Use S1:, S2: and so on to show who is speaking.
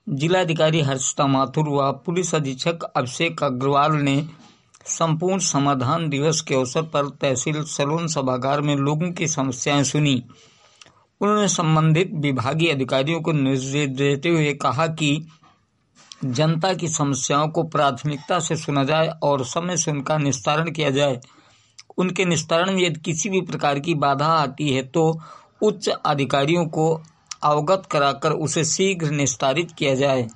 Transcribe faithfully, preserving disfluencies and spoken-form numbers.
S1: जिलाधिकारी हर्षिता माथुर व पुलिस अधीक्षक अभिषेक अग्रवाल ने संपूर्ण समाधान दिवस के अवसर पर तहसील सलोन सभागार में लोगों की समस्याएं सुनी। उन्होंने संबंधित विभागीय अधिकारियों को निर्देश देते हुए कहा कि जनता की समस्याओं को प्राथमिकता से सुना जाए और समय से उनका निस्तारण किया जाए। उनके निस्तारण में यदि किसी भी प्रकार की बाधा आती है तो उच्च अधिकारियों को अवगत कराकर उसे शीघ्र निस्तारित किया जाए।